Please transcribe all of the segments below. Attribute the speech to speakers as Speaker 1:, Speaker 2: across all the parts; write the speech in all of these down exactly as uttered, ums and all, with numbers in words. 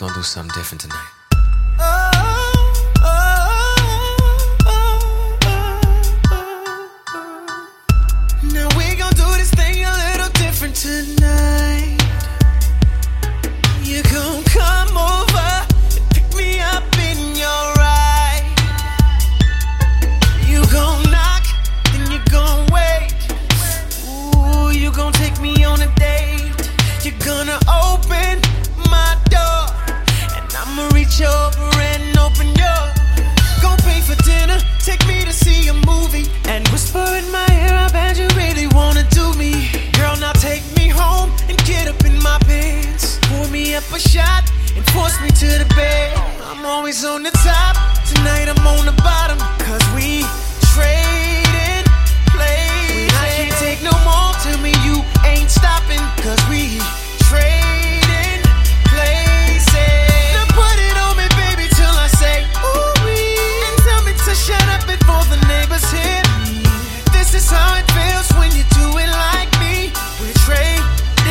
Speaker 1: gonna do something different tonight.
Speaker 2: Now we gon' do this thing a little different tonight. You gon' come over and pick me up in your ride. You gon' knock, then you gon' wait. Ooh, you gon' take me on a date. You're gonna open my door, and I'ma reach over and open yours. Gon' pay for dinner, take me to see a movie, and whisper in my ear, I bet you really wanna do me. Girl, now take me home and get up in my pants. Pour me up a shot and force me to the bed. I'm always on the top, tonight I'm on the bottom, cause we trading places. I can't take no more, tell me you ain't stopping, cause we trading places. Now put it on me, baby, till I say ooh-wee, and tell me to shut up before the neighbors hear me. This is how it feels when you do it like me. We're trading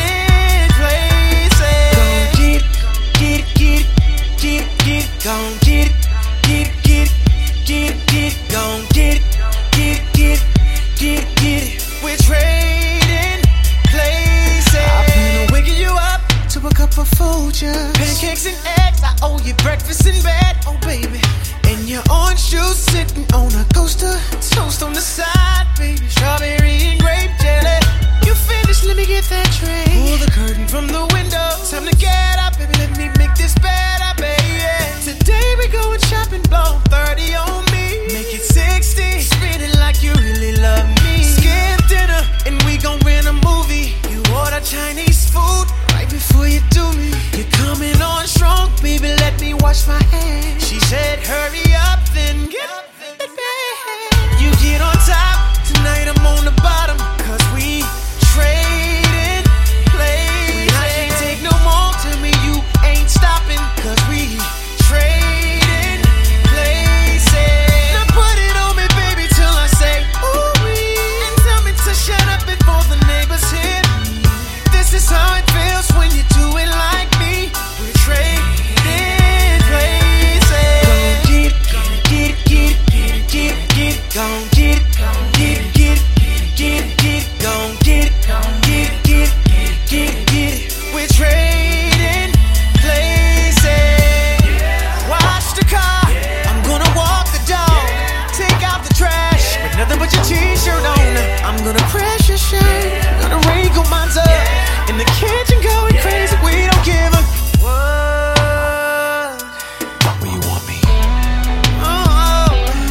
Speaker 2: places. Gon' get it, get it, get it, get it, gon' get it, get it, get it, get it, get it, gon' get it, get it, get it, get it, get it. We're trading places. I've been waking you up to a cup of Folgers, pancakes and eggs. I owe you breakfast in bed, oh baby. And your orange juice sitting on a coaster, toast on the side, baby. Strawberry and grape jelly. You finished, let me get that tray. Pull the curtain from the window, time to get up, baby. Let me make this better, baby. Today we going shopping, blow thirty on me. Make it sixty, spin it like you really love me. Skip dinner and we gon' rent a movie. You order Chinese food right before you do me. You're coming on strong, baby, let me wash my hands. She said hurry up, then get it back. You get on top, tonight I'm on the bottom, cause we trading places. I can't take no more, tell me you ain't stopping, cause we trading places. Now put it on me, baby, till I say ooh-wee, and tell me to shut up before the neighbors hear me. This is how it feels when you do it like me. We're trading places. Get it, get it, get it, get it, get it, gon' get it, get it, get it, get it, get it, gon' get it, get it, get it, get it, get it. We're trading places. Watch the car, I'm gonna walk the dog, take out the trash, with nothing but your t-shirt on. I'm gonna press your shirt, gonna wrinkle my up in the kitchen, going crazy. We don't give a what.
Speaker 1: Where you want me?
Speaker 2: Oh,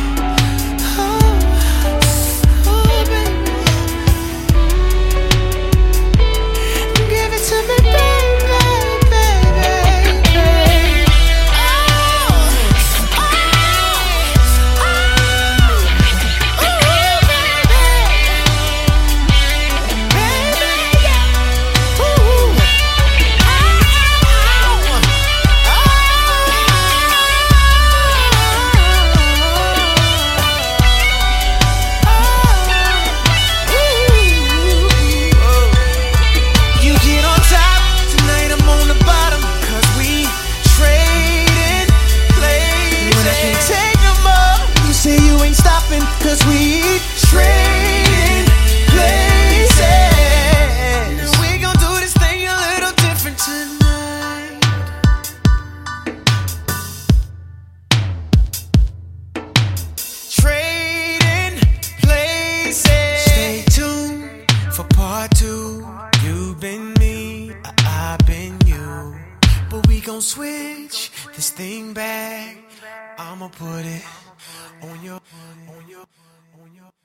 Speaker 2: oh, oh, baby. Give it to me, baby, baby. Oh, oh, oh, ooh, baby, baby, yeah. Ooh, you get on top, tonight I'm on the bottom, cause we trading places. When I can't take no more, you say you ain't stopping, cause we trading places. Now we gon' do this thing a little different tonight. Trading places. Stay tuned for part two. You've been me, I- I've been you. But we gon' switch this thing back. I'ma put it on your, on your, on your.